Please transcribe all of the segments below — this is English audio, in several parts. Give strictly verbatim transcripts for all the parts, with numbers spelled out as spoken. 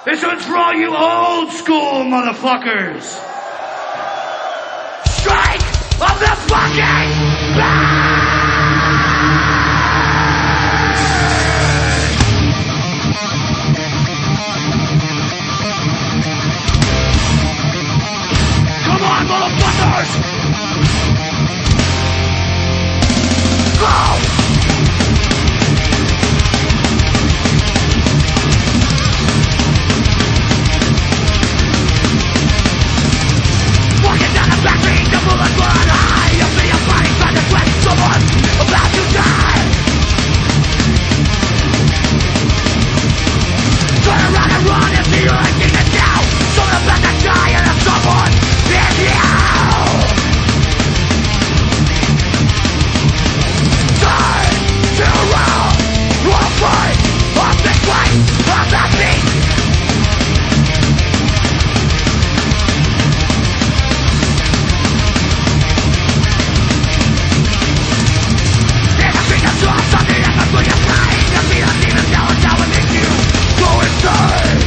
This one's for all you old school motherfuckers. Strike of the fucking band! Come on, motherfuckers! Go! Walking down the back street, the bullets run high. You feel your body trying to sweat. Someone's about to die. Turn around and run if the only thing to do. Someone about to die and if someone is you. Turn to around. One fight of this place of the beat. Something that can put you flying. You feel the demons now and down within you. Go inside.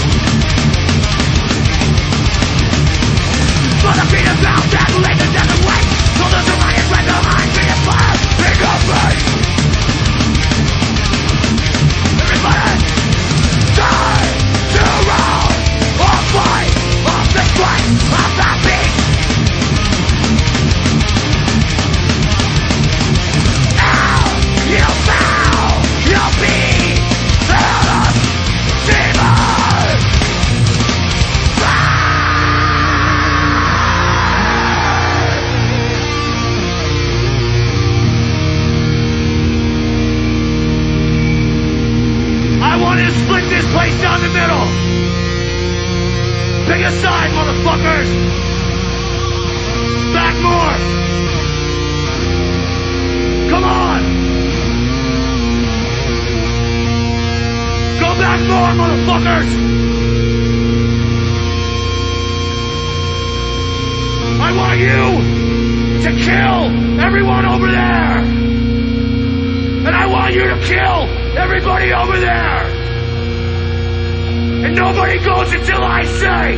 For the beat of bound and later doesn't wait. Soldiers are running right behind me and fire in your face. Everybody, die to round or fight off this place of the beat. You foul, you'll be the demon. I want to split this place down the middle. Pick a side, motherfuckers. Back more. Come on. Go back more, motherfuckers! I want you to kill everyone over there! And I want you to kill everybody over there! And nobody goes until I say,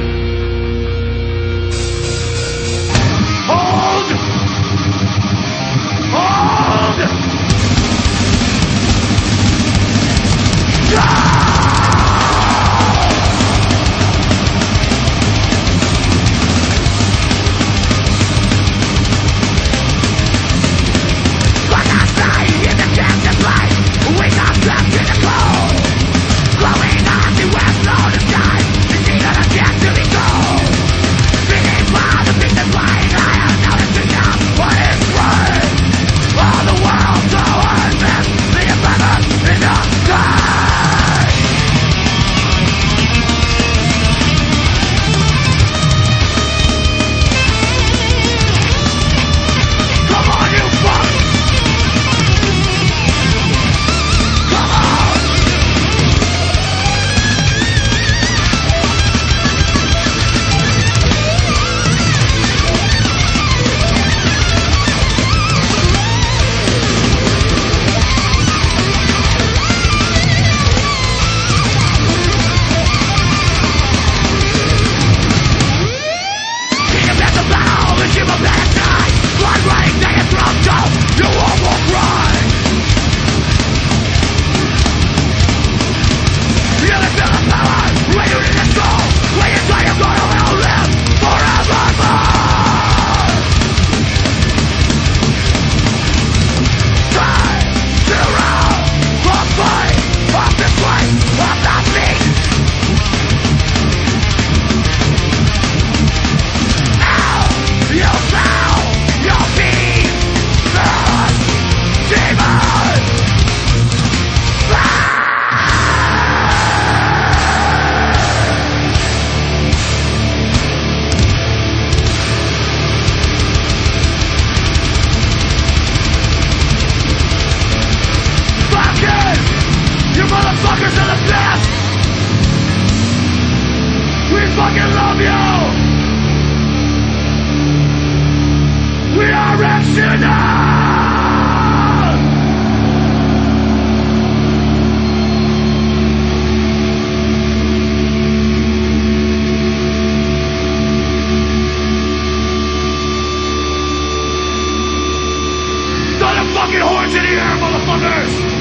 hold! Hold! Ah! fucking love you! We are Reactionary! Motherfuckers!